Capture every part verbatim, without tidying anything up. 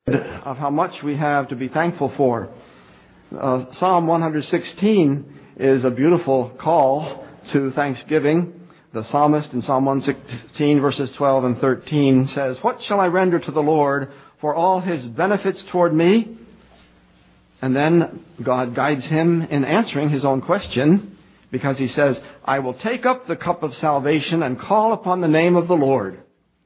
of how much we have to be thankful for. Uh, Psalm one sixteen is a beautiful call to thanksgiving. The psalmist in Psalm one sixteen verses twelve and thirteen says, "What shall I render to the Lord for all His benefits toward me?" And then God guides him in answering his own question, because He says, "I will take up the cup of salvation and call upon the name of the Lord."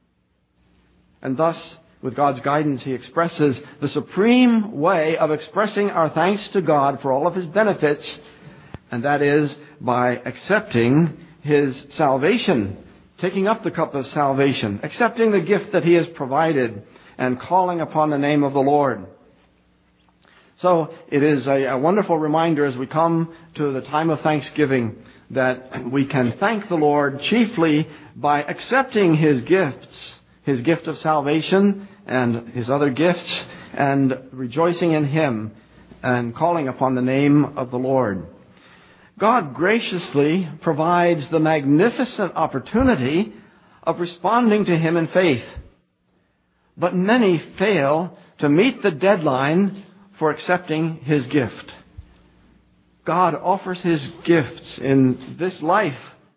And thus, with God's guidance, He expresses the supreme way of expressing our thanks to God for all of His benefits, and that is by accepting His salvation, taking up the cup of salvation, accepting the gift that He has provided, and calling upon the name of the Lord. So it is a, a wonderful reminder as we come to the time of Thanksgiving that we can thank the Lord chiefly by accepting His gifts, His gift of salvation and His other gifts, and rejoicing in Him and calling upon the name of the Lord. God graciously provides the magnificent opportunity of responding to Him in faith. But many fail to meet the deadline for accepting His gift. God offers His gifts in this life,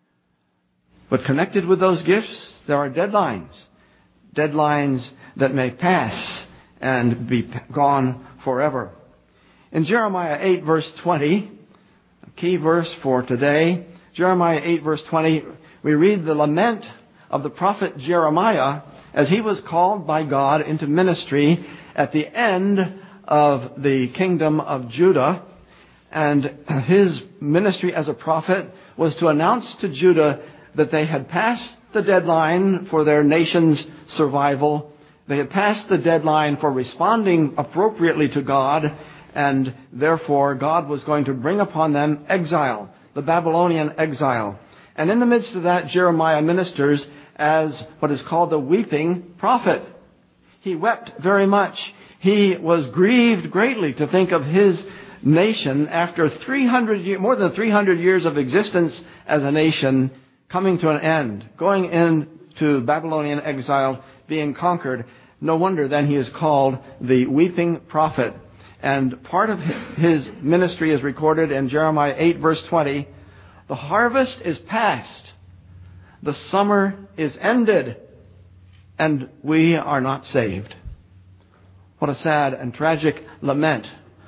but connected with those gifts, there are deadlines. Deadlines that may pass and be gone forever. In Jeremiah eight verse twenty, a key verse for today, Jeremiah eight verse twenty, we read the lament of the prophet Jeremiah as he was called by God into ministry at the end of the kingdom of Judah. And his ministry as a prophet was to announce to Judah that they had passed the deadline for their nation's survival. They had passed the deadline for responding appropriately to God, and therefore God was going to bring upon them exile, the Babylonian exile. And in the midst of that, Jeremiah ministers as what is called the weeping prophet. He wept very much. He was grieved greatly to think of his nation after three hundred years, more than three hundred years of existence as a nation, coming to an end, going into Babylonian exile, being conquered. No wonder then he is called the weeping prophet. And part of his ministry is recorded in Jeremiah eight verse twenty. The harvest is past. The summer is ended. And we are not saved. What a sad and tragic lament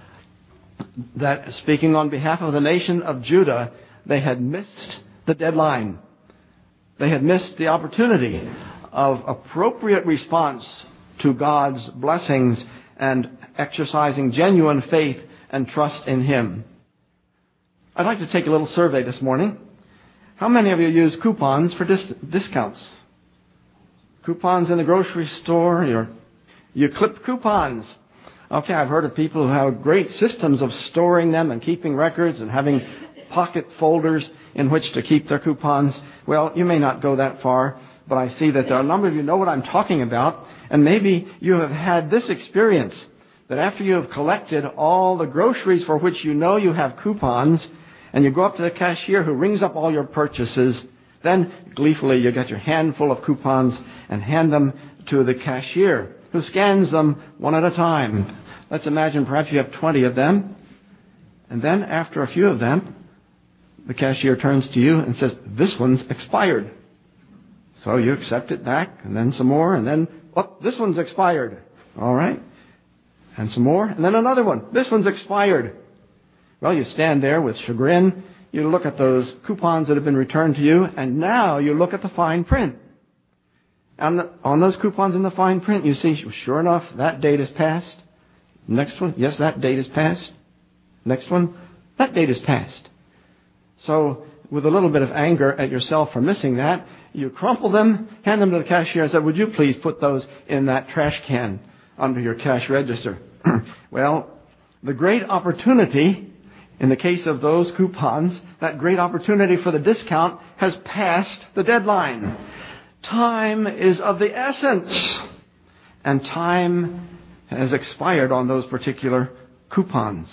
that, speaking on behalf of the nation of Judah, they had missed the deadline. They had missed the opportunity of appropriate response to God's blessings and exercising genuine faith and trust in Him. I'd like to take a little survey this morning. How many of you use coupons for dis- discounts? Coupons in the grocery store, you're, you clip coupons. Okay, I've heard of people who have great systems of storing them and keeping records and having pocket folders in which to keep their coupons. Well, you may not go that far, but I see that there are a number of you know what I'm talking about, and maybe you have had this experience, that after you have collected all the groceries for which you know you have coupons, and you go up to the cashier who rings up all your purchases, then gleefully you get your handful of coupons and hand them to the cashier, who scans them one at a time. Let's imagine perhaps you have twenty of them, and then after a few of them, the cashier turns to you and says, "This one's expired." So you accept it back, and then some more, and then, "Oh, this one's expired." All right. And some more, and then another one. "This one's expired." Well, you stand there with chagrin. You look at those coupons that have been returned to you, and now you look at the fine print. And on those coupons in the fine print, you see, sure enough, that date is passed. Next one, yes, that date is passed. Next one, that date is passed. So, with a little bit of anger at yourself for missing that, you crumple them, hand them to the cashier and say, "Would you please put those in that trash can under your cash register?" Well, the great opportunity, in the case of those coupons, that great opportunity for the discount has passed the deadline. Time is of the essence, and time has expired on those particular coupons.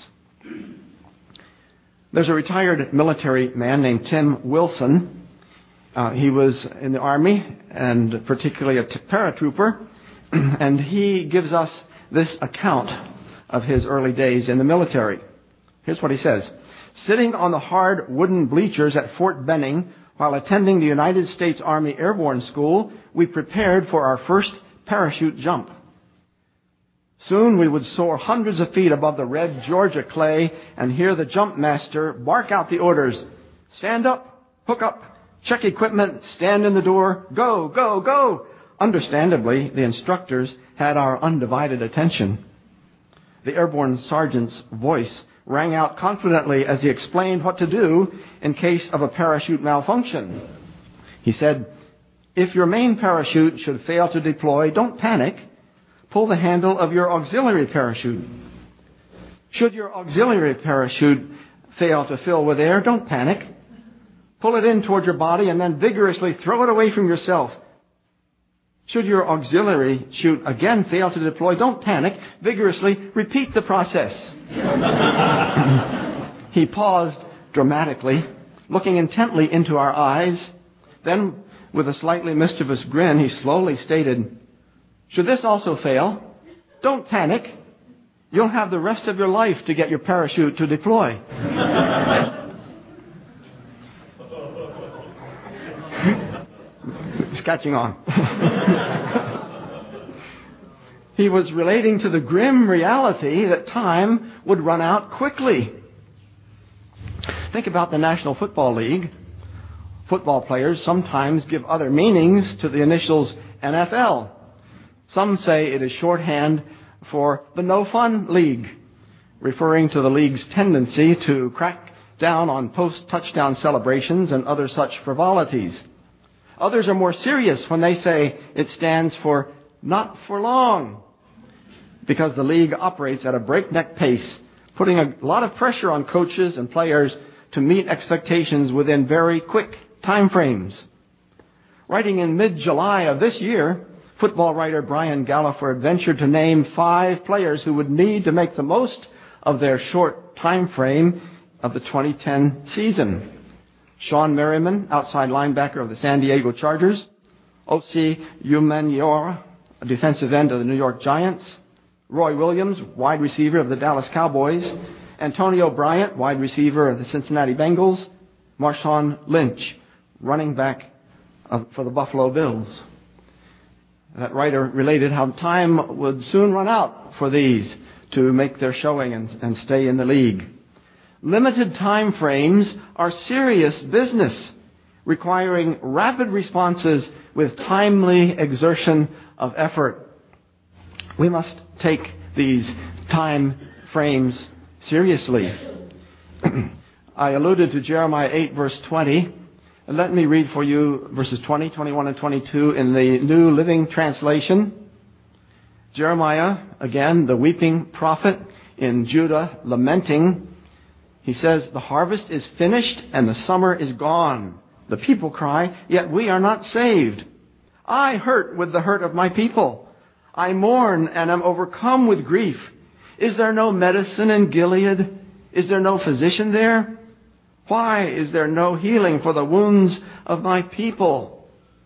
There's a retired military man named Tim Wilson. Uh, he was in the Army, and particularly a paratrooper, and he gives us this account of his early days in the military. Here's what he says. Sitting on the hard wooden bleachers at Fort Benning while attending the United States Army Airborne School, we prepared for our first parachute jump. Soon we would soar hundreds of feet above the red Georgia clay and hear the jump master bark out the orders. Stand up, hook up, check equipment, stand in the door, go, go, go. Understandably, the instructors had our undivided attention. The airborne sergeant's voice rang out confidently as he explained what to do in case of a parachute malfunction. He said, if your main parachute should fail to deploy, don't panic. Pull the handle of your auxiliary parachute. Should your auxiliary parachute fail to fill with air, don't panic. Pull it in toward your body and then vigorously throw it away from yourself. Should your auxiliary chute again fail to deploy, don't panic. Vigorously repeat the process. He paused dramatically, looking intently into our eyes. Then, with a slightly mischievous grin, he slowly stated, should this also fail, don't panic. You'll have the rest of your life to get your parachute to deploy. It's catching on. He was relating to the grim reality that time would run out quickly. Think about the National Football League. Football players sometimes give other meanings to the initials N F L. Some say it is shorthand for the No Fun League, referring to the league's tendency to crack down on post-touchdown celebrations and other such frivolities. Others are more serious when they say it stands for not for long, because the league operates at a breakneck pace, putting a lot of pressure on coaches and players to meet expectations within very quick time frames. Writing in mid-July of this year, football writer Brian Gallagher ventured to name five players who would need to make the most of their short time frame of the twenty ten season. Sean Merriman, outside linebacker of the San Diego Chargers. Osi Umenyiora, a defensive end of the New York Giants. Roy Williams, wide receiver of the Dallas Cowboys. Antonio Bryant, wide receiver of the Cincinnati Bengals. Marshawn Lynch, running back of, for the Buffalo Bills. That writer related how time would soon run out for these to make their showing and, and stay in the league. Limited time frames are serious business, requiring rapid responses with timely exertion of effort. We must take these time frames seriously. I alluded to Jeremiah eight, verse twenty. Let me read for you verses twenty, twenty-one, and twenty-two in the New Living Translation. Jeremiah, again, the weeping prophet in Judah, lamenting. He says, the harvest is finished and the summer is gone. The people cry, yet we are not saved. I hurt with the hurt of my people. I mourn and am overcome with grief. Is there no medicine in Gilead? Is there no physician there? Why is there no healing for the wounds of my people?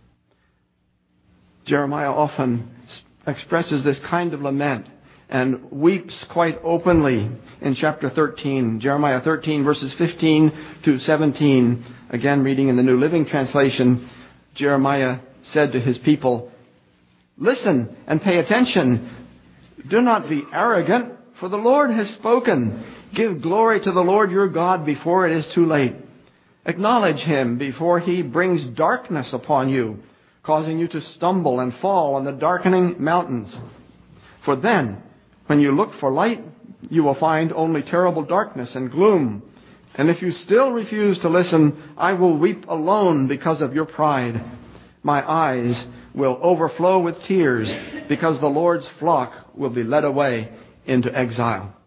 Jeremiah often expresses this kind of lament and weeps quite openly in chapter thirteen, Jeremiah thirteen, verses fifteen to seventeen. Again, reading in the New Living Translation, Jeremiah said to his people, listen and pay attention. Do not be arrogant, for the Lord has spoken. Give glory to the Lord your God before it is too late. Acknowledge him before he brings darkness upon you, causing you to stumble and fall on the darkening mountains. For then, when you look for light, you will find only terrible darkness and gloom. And if you still refuse to listen, I will weep alone because of your pride. My eyes will overflow with tears because the Lord's flock will be led away into exile.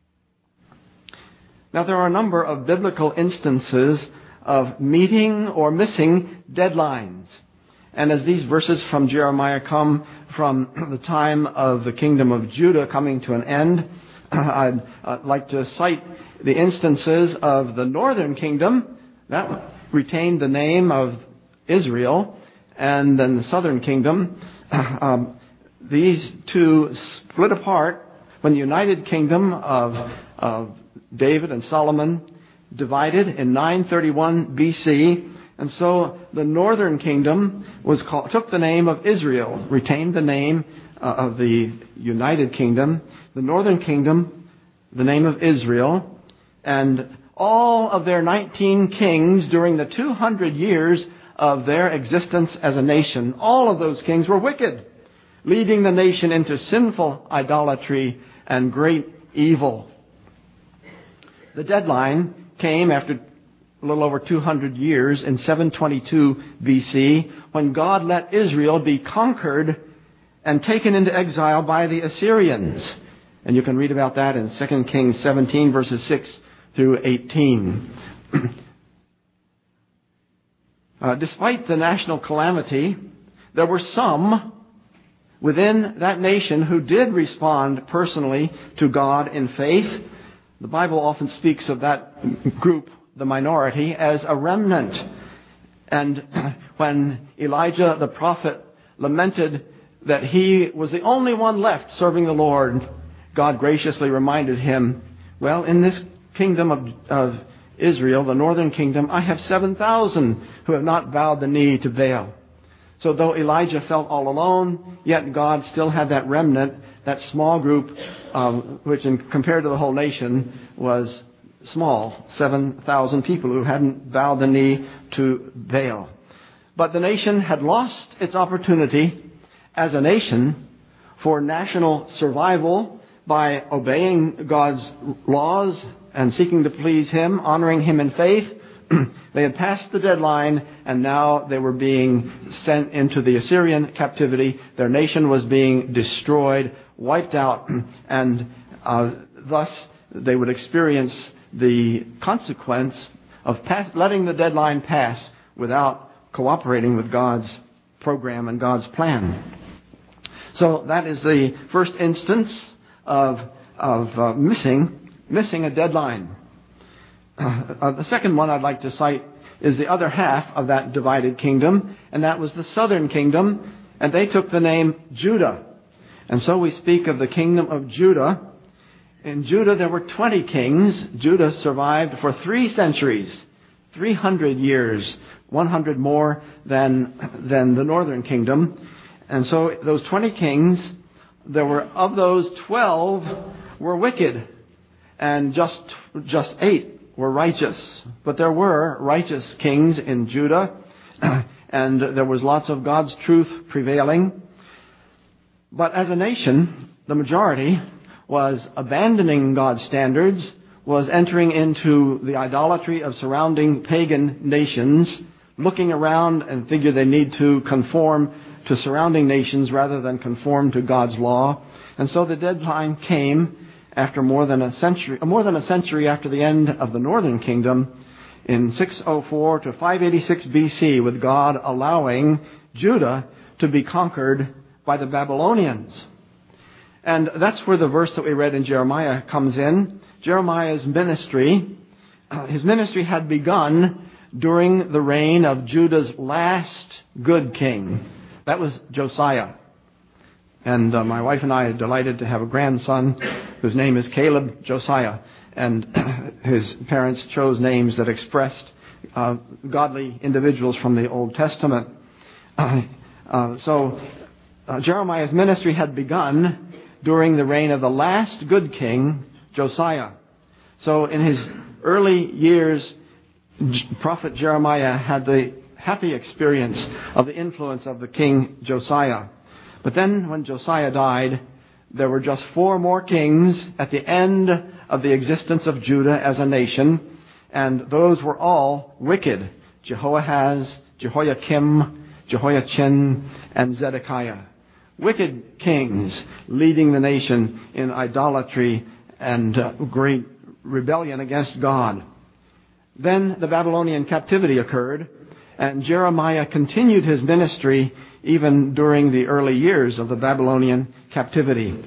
Now, there are a number of biblical instances of meeting or missing deadlines. And as these verses from Jeremiah come from the time of the kingdom of Judah coming to an end, I'd uh, like to cite the instances of the northern kingdom that retained the name of Israel, and then the southern kingdom um, these two split apart when the united kingdom of, of David and Solomon divided in nine thirty-one B C. And so the northern kingdom was called, took the name of Israel, retained the name uh, of the united kingdom. The northern kingdom, the name of Israel, and all of their nineteen kings during the two hundred years of their existence as a nation, all of those kings were wicked, leading the nation into sinful idolatry and great evil. The deadline came after a little over two hundred years in seven twenty-two B C, when God let Israel be conquered and taken into exile by the Assyrians. And you can read about that in Second Kings seventeen, verses six through eighteen. uh, despite the national calamity, there were some within that nation who did respond personally to God in faith. The Bible often speaks of that group, the minority, as a remnant. And when Elijah the prophet lamented that he was the only one left serving the Lord, God graciously reminded him, well, in this kingdom of, of Israel, the northern kingdom, I have seven thousand who have not bowed the knee to Baal. So though Elijah felt all alone, yet God still had that remnant, that small group, um, which in, compared to the whole nation was small, seven thousand people who hadn't bowed the knee to Baal. But the nation had lost its opportunity as a nation for national survival by obeying God's laws and seeking to please Him, honoring Him in faith. They had passed the deadline, and now they were being sent into the Assyrian captivity. Their nation was being destroyed, wiped out, and uh, thus they would experience the consequence of pass, letting the deadline pass without cooperating with God's program and God's plan. So that is the first instance of of uh, missing missing a deadline. Uh, the second one I'd like to cite is the other half of that divided kingdom, and that was the southern kingdom, and they took the name Judah. And so we speak of the kingdom of Judah. In Judah there were twenty kings. Judah survived for three centuries, three hundred years, one hundred more than than the northern kingdom. And so those twenty kings, there were of those twelve were wicked, and just just eight were righteous. But there were righteous kings in Judah, and there was lots of God's truth prevailing. But as a nation, the majority was abandoning God's standards, was entering into the idolatry of surrounding pagan nations, looking around and figure they need to conform to surrounding nations rather than conform to God's law. And so the deadline came after more than a century, more than a century after the end of the northern kingdom, in six oh four to five eighty-six B C, with God allowing Judah to be conquered by the Babylonians. And that's where the verse that we read in Jeremiah comes in. Jeremiah's ministry, his ministry had begun during the reign of Judah's last good king. That was Josiah. And uh, my wife and I are delighted to have a grandson whose name is Caleb Josiah. And his parents chose names that expressed uh, godly individuals from the Old Testament. Uh, uh, so uh, Jeremiah's ministry had begun during the reign of the last good king, Josiah. So in his early years, Prophet Jeremiah had the happy experience of the influence of the king Josiah. But then when Josiah died, there were just four more kings at the end of the existence of Judah as a nation, and those were all wicked: Jehoahaz, Jehoiakim, Jehoiachin, and Zedekiah. Wicked kings leading the nation in idolatry and uh, great rebellion against God. Then the Babylonian captivity occurred, and Jeremiah continued his ministry even during the early years of the Babylonian captivity.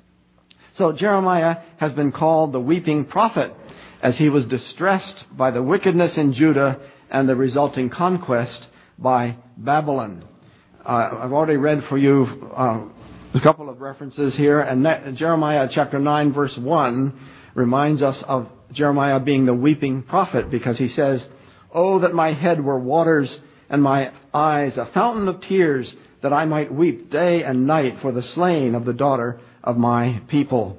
So Jeremiah has been called the weeping prophet, as he was distressed by the wickedness in Judah and the resulting conquest by Babylon. Uh, I've already read for you uh, A couple of references here, and Jeremiah chapter nine verse one reminds us of Jeremiah being the weeping prophet, because he says, "Oh, that my head were waters and my eyes a fountain of tears, that I might weep day and night for the slain of the daughter of my people."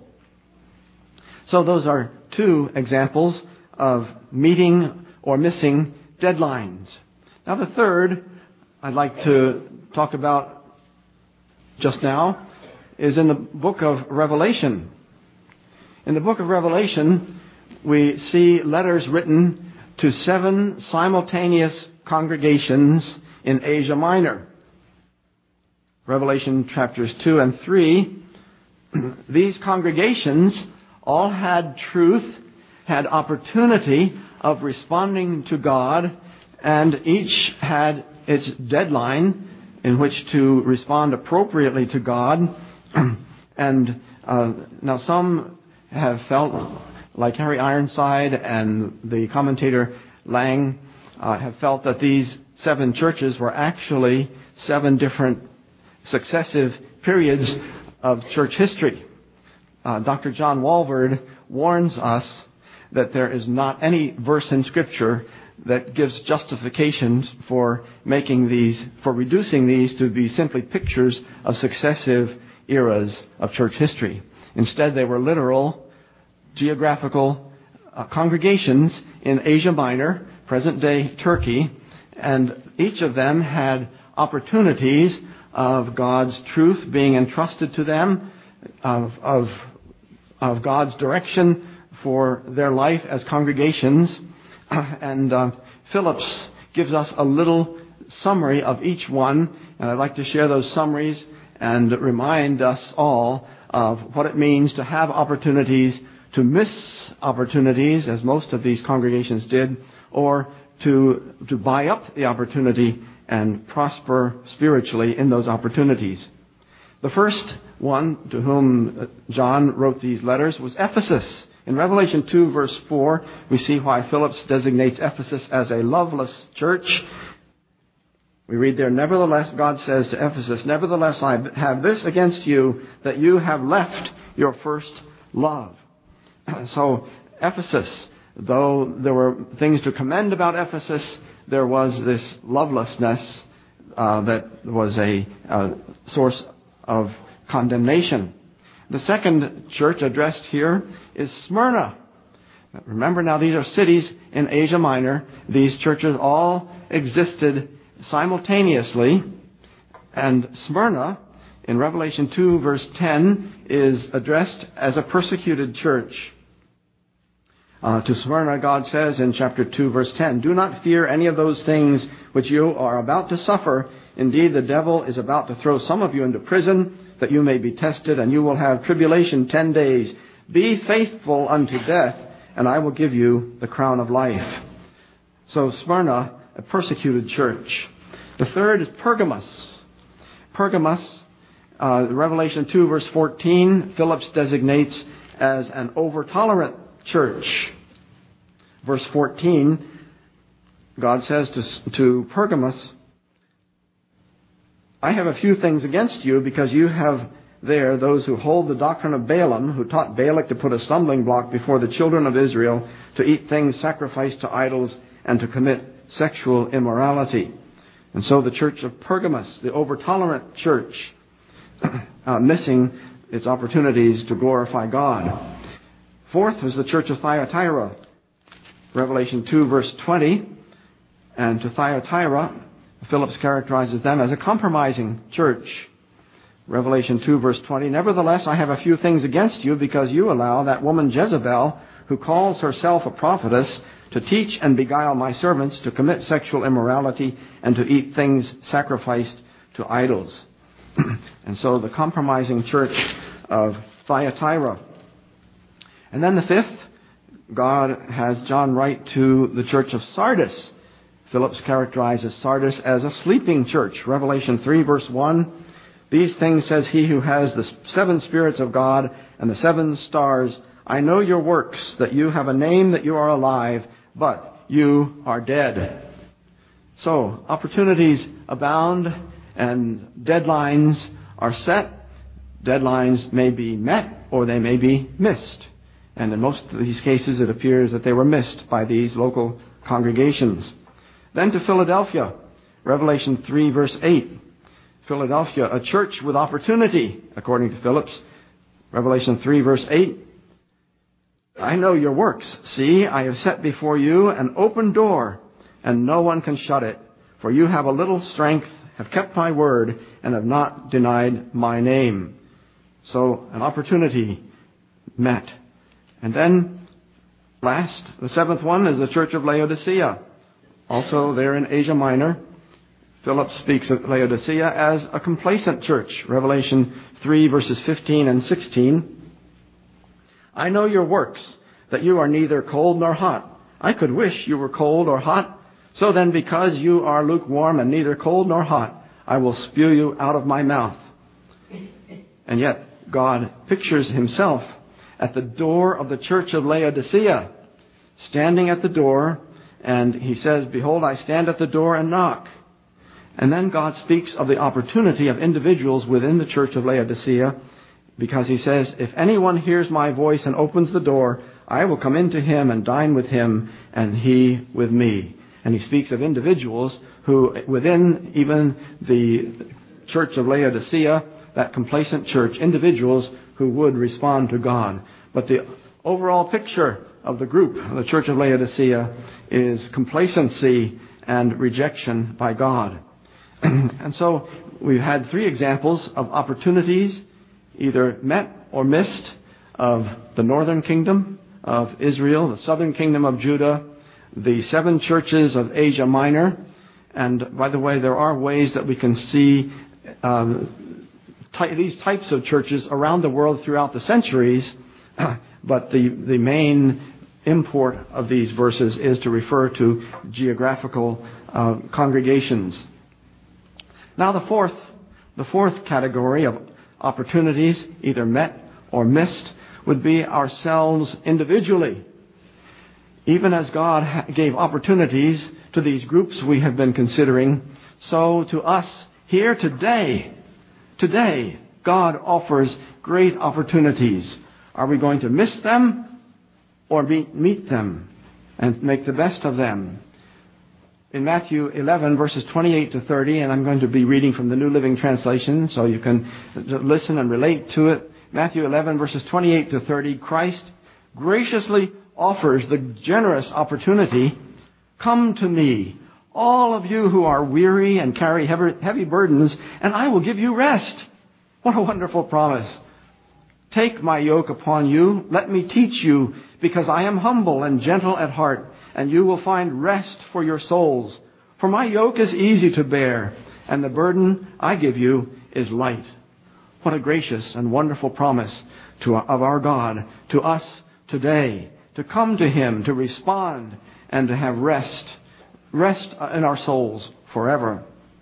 So those are two examples of meeting or missing deadlines. Now the third I'd like to talk about just now is in the book of Revelation. In the book of Revelation, we see letters written to seven simultaneous congregations in Asia Minor. Revelation chapters two and three. These congregations all had truth, had opportunity of responding to God, and each had its deadline in which to respond appropriately to God. And uh, now some have felt, like Harry Ironside and the commentator Lang, uh, have felt that these seven churches were actually seven different successive periods of church history. Uh, Doctor John Walvoord warns us that there is not any verse in Scripture that gives justifications for making these, for reducing these to be simply pictures of successive eras of church history. Instead, they were literal, geographical uh, congregations in Asia Minor, present-day Turkey, and each of them had opportunities of God's truth being entrusted to them, of, of, of God's direction for their life as congregations. And uh, Phillips gives us a little summary of each one, and I'd like to share those summaries and remind us all of what it means to have opportunities, to miss opportunities, as most of these congregations did, or to to buy up the opportunity and prosper spiritually in those opportunities. The first one to whom John wrote these letters was Ephesus. In Revelation two, verse four, we see why Phillips designates Ephesus as a loveless church. We read there, "Nevertheless," God says to Ephesus, "Nevertheless, I have this against you, that you have left your first love." So, Ephesus, though there were things to commend about Ephesus, there was this lovelessness uh, that was a uh, source of condemnation. The second church addressed here is Smyrna. Remember now, these are cities in Asia Minor. These churches all existed simultaneously. And Smyrna, in Revelation two, verse ten, is addressed as a persecuted church. Uh, to Smyrna, God says in chapter two, verse ten, "Do not fear any of those things which you are about to suffer. Indeed, the devil is about to throw some of you into prison, that you may be tested, and you will have tribulation ten days. Be faithful unto death, and I will give you the crown of life." So Smyrna, a persecuted church. The third is Pergamos. Pergamos, uh, Revelation two, verse fourteen, Phillips designates as an over-tolerant church. Verse fourteen, God says to, to Pergamos, "I have a few things against you, because you have there those who hold the doctrine of Balaam, who taught Balak to put a stumbling block before the children of Israel, to eat things sacrificed to idols, and to commit sexual immorality." And so the church of Pergamos, the over-tolerant church, uh, missing its opportunities to glorify God. Fourth was the church of Thyatira. Revelation two, verse twenty. And to Thyatira, Phillips characterizes them as a compromising church. Revelation two, verse twenty, "Nevertheless, I have a few things against you, because you allow that woman Jezebel, who calls herself a prophetess, to teach and beguile my servants to commit sexual immorality and to eat things sacrificed to idols." And so the compromising church of Thyatira. And then the fifth, God has John write to the church of Sardis. Phillips characterizes Sardis as a sleeping church. Revelation three, verse one, "These things says he who has the seven spirits of God and the seven stars. I know your works, that you have a name, that you are alive, but you are dead." So, opportunities abound and deadlines are set. Deadlines may be met or they may be missed. And in most of these cases, it appears that they were missed by these local congregations. Then to Philadelphia, Revelation three, verse eight. Philadelphia, a church with opportunity, according to Phillips. Revelation three, verse eight. I know your works. See, I have set before you an open door, and no one can shut it. For you have a little strength, have kept my word, and have not denied my name. So, an opportunity met. And then, last, the seventh one is the Church of Laodicea. Also there in Asia Minor. Philip speaks of Laodicea as a complacent church. Revelation three, verses fifteen and sixteen. I know your works, that you are neither cold nor hot. I could wish you were cold or hot. So then, because you are lukewarm and neither cold nor hot, I will spew you out of my mouth. And yet, God pictures himself at the door of the church of Laodicea, standing at the door, and he says, behold, I stand at the door and knock. And then God speaks of the opportunity of individuals within the church of Laodicea, because he says, if anyone hears my voice and opens the door, I will come into him and dine with him, and he with me. And he speaks of individuals who, within even the church of Laodicea, that complacent church, individuals who would respond to God. But the overall picture of the group, of the church of Laodicea, is complacency and rejection by God. And so we've had three examples of opportunities, either met or missed, of the northern kingdom of Israel, the southern kingdom of Judah, the seven churches of Asia Minor. And by the way, there are ways that we can see um, ty- these types of churches around the world throughout the centuries, but the, the main import of these verses is to refer to geographical uh, congregations. Now the fourth, the fourth category of opportunities, either met or missed, would be ourselves individually. Even as God gave opportunities to these groups we have been considering, so to us here today, today, God offers great opportunities. Are we going to miss them or meet, meet them and make the best of them? In Matthew eleven, verses twenty-eight to thirty, and I'm going to be reading from the New Living Translation so you can listen and relate to it. Matthew eleven, verses twenty-eight to thirty, Christ graciously offers the generous opportunity, come to me, all of you who are weary and carry heavy burdens, and I will give you rest. What a wonderful promise. Take my yoke upon you, let me teach you, because I am humble and gentle at heart, and you will find rest for your souls. For my yoke is easy to bear, and the burden I give you is light. What a gracious and wonderful promise to, of our God to us today, to come to Him, to respond, and to have rest, rest in our souls forever.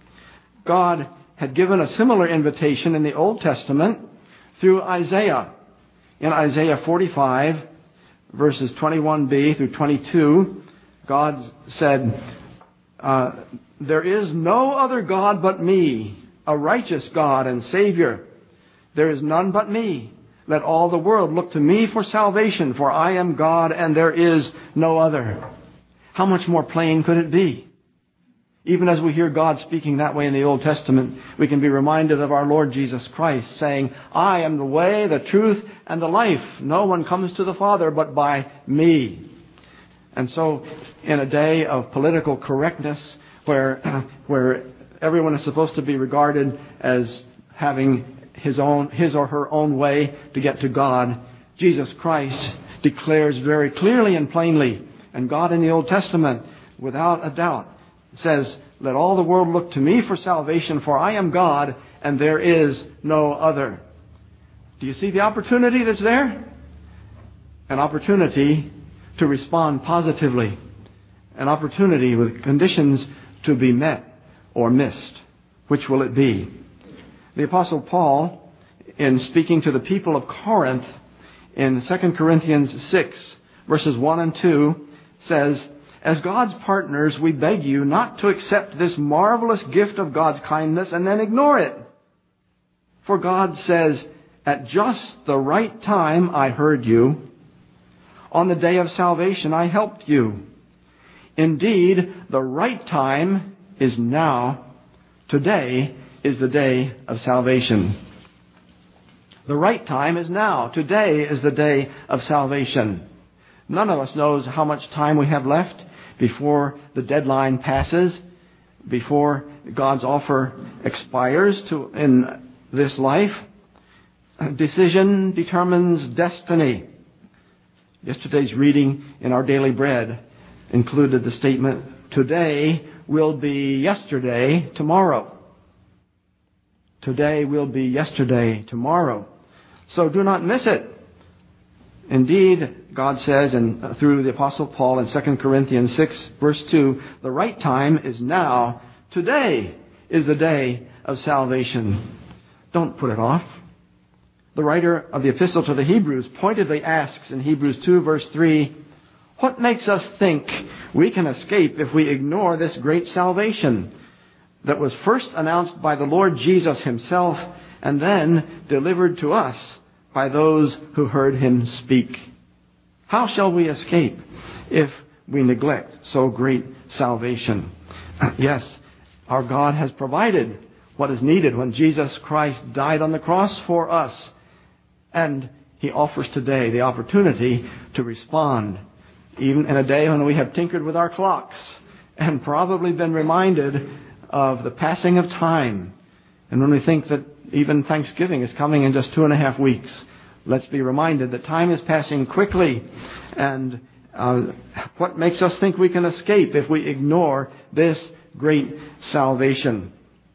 God had given a similar invitation in the Old Testament through Isaiah. In Isaiah forty-five, verses twenty-one b through twenty-two, God said, uh, there is no other God but me, a righteous God and Savior. There is none but me. Let all the world look to me for salvation, for I am God and there is no other. How much more plain could it be? Even as we hear God speaking that way in the Old Testament, we can be reminded of our Lord Jesus Christ saying, I am the way, the truth, and the life. No one comes to the Father but by me. And so, in a day of political correctness, where where everyone is supposed to be regarded as having his own, his or her own way to get to God, Jesus Christ declares very clearly and plainly, and God in the Old Testament, without a doubt, says, let all the world look to me for salvation, for I am God and there is no other. Do you see the opportunity that's there? An opportunity to respond positively. An opportunity with conditions to be met or missed. Which will it be? The Apostle Paul, in speaking to the people of Corinth in Second Corinthians six, verses one and two, says, as God's partners, we beg you not to accept this marvelous gift of God's kindness and then ignore it. For God says, At just the right time I heard you. On the day of salvation I helped you. Indeed, the right time is now. Today is the day of salvation. The right time is now. Today is the day of salvation. None of us knows how much time we have left before the deadline passes, before God's offer expires to in this life. Decision determines destiny. Yesterday's reading in our daily bread included the statement, today will be yesterday tomorrow. Today will be yesterday tomorrow. So do not miss it. Indeed, God says, and through the Apostle Paul in Second Corinthians six, verse two, the right time is now. Today is the day of salvation. Don't put it off. The writer of the Epistle to the Hebrews pointedly asks in Hebrews two, verse three, what makes us think we can escape if we ignore this great salvation that was first announced by the Lord Jesus himself and then delivered to us by those who heard him speak? How shall we escape if we neglect so great salvation? Yes, our God has provided what is needed when Jesus Christ died on the cross for us. And he offers today the opportunity to respond, even in a day when we have tinkered with our clocks and probably been reminded of the passing of time. And when we think that even Thanksgiving is coming in just two and a half weeks, let's be reminded that time is passing quickly. And uh, what makes us think we can escape if we ignore this great salvation?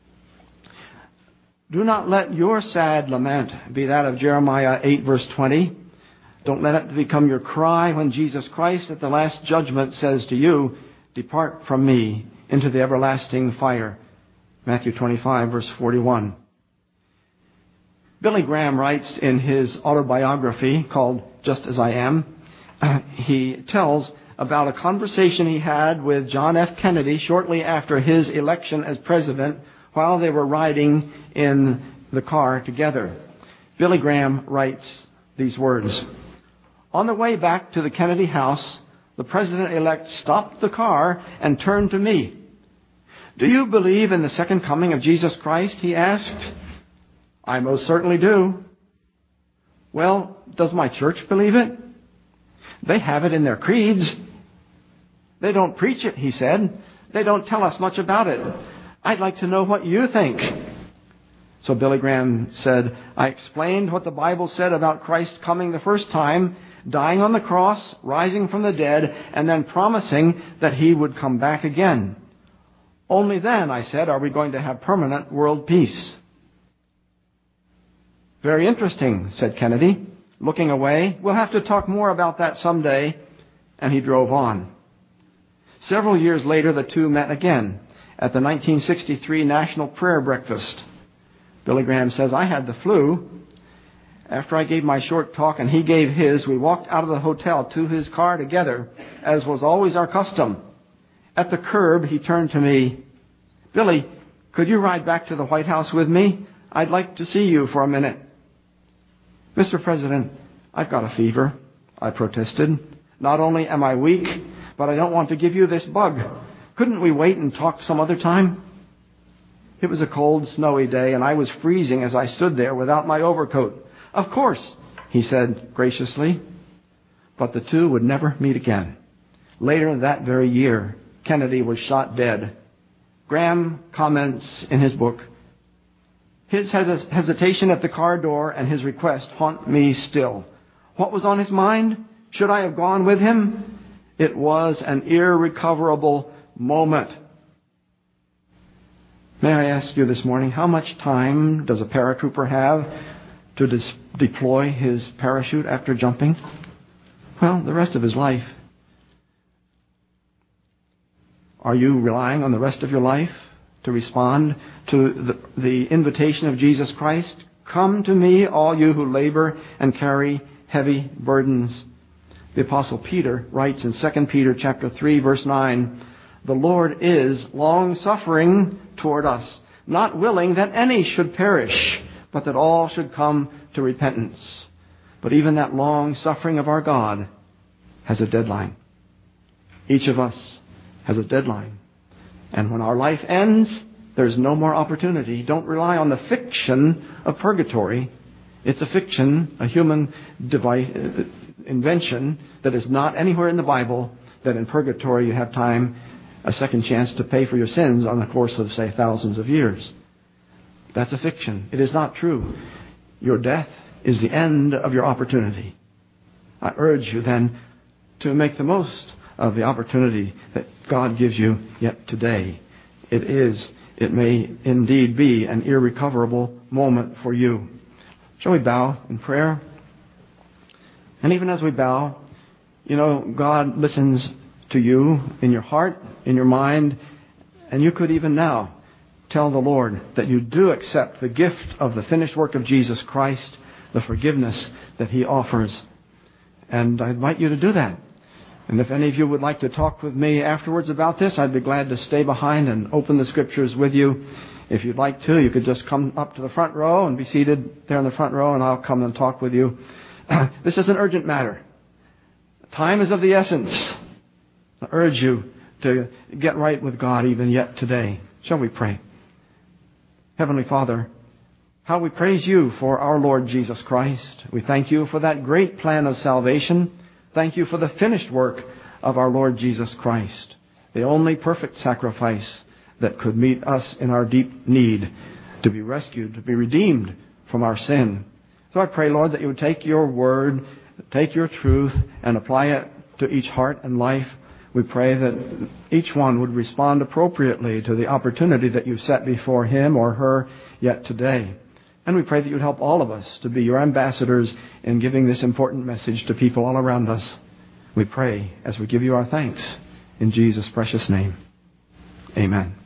Do not let your sad lament be that of Jeremiah eight, verse twenty. Don't let it become your cry when Jesus Christ at the last judgment says to you, depart from me into the everlasting fire. Matthew twenty-five, verse forty-one. Billy Graham writes in his autobiography called Just As I Am, uh, he tells about a conversation he had with John F. Kennedy shortly after his election as president while they were riding in the car together. Billy Graham writes these words. On the way back to the Kennedy house, the president-elect stopped the car and turned to me. Do you believe in the second coming of Jesus Christ? He asked. I most certainly do. Well, does my church believe it? They have it in their creeds. They don't preach it, he said. They don't tell us much about it. I'd like to know what you think. So Billy Graham said, I explained what the Bible said about Christ coming the first time, dying on the cross, rising from the dead, and then promising that he would come back again. Only then, I said, are we going to have permanent world peace. Very interesting, said Kennedy, looking away. We'll have to talk more about that someday. And he drove on. Several years later, the two met again at the nineteen sixty-three National Prayer Breakfast. Billy Graham says, I had the flu. After I gave my short talk and he gave his, we walked out of the hotel to his car together, as was always our custom. At the curb, he turned to me. Billy, could you ride back to the White House with me? I'd like to see you for a minute. Mister President, I've got a fever, I protested. Not only am I weak, but I don't want to give you this bug. Couldn't we wait and talk some other time? It was a cold, snowy day, and I was freezing as I stood there without my overcoat. Of course, he said graciously. But the two would never meet again. Later that very year, Kennedy was shot dead. Graham comments in his book, his hesitation at the car door and his request haunt me still. What was on his mind? Should I have gone with him? It was an irrecoverable moment. May I ask you this morning, how much time does a paratrooper have to dis- deploy his parachute after jumping? Well, the rest of his life. Are you relying on the rest of your life to respond to the, the invitation of Jesus Christ? Come to me, all you who labor and carry heavy burdens. The Apostle Peter writes in Second Peter chapter three, verse nine, the Lord is long-suffering toward us, not willing that any should perish, but that all should come to repentance. But even that long suffering of our God has a deadline. Each of us has a deadline. And when our life ends, there's no more opportunity. Don't rely on the fiction of purgatory. It's a fiction, a human device, invention that is not anywhere in the Bible, that in purgatory you have time, a second chance to pay for your sins on the course of, say, thousands of years. That's a fiction. It is not true. Your death is the end of your opportunity. I urge you then to make the most of the opportunity that God gives you yet today. It is, it may indeed be an irrecoverable moment for you. Shall we bow in prayer? And even as we bow, you know, God listens to you in your heart, in your mind, and you could even now tell the Lord that you do accept the gift of the finished work of Jesus Christ, the forgiveness that He offers. And I invite you to do that. And if any of you would like to talk with me afterwards about this, I'd be glad to stay behind and open the Scriptures with you. If you'd like to, you could just come up to the front row and be seated there in the front row, and I'll come and talk with you. This is an urgent matter. Time is of the essence. I urge you to get right with God even yet today. Shall we pray? Heavenly Father, how we praise You for our Lord Jesus Christ. We thank You for that great plan of salvation. Thank You for the finished work of our Lord Jesus Christ, the only perfect sacrifice that could meet us in our deep need to be rescued, to be redeemed from our sin. So I pray, Lord, that You would take Your word, take Your truth, and apply it to each heart and life. We pray that each one would respond appropriately to the opportunity that You've set before him or her yet today. And we pray that You'd help all of us to be Your ambassadors in giving this important message to people all around us. We pray as we give You our thanks in Jesus' precious name. Amen.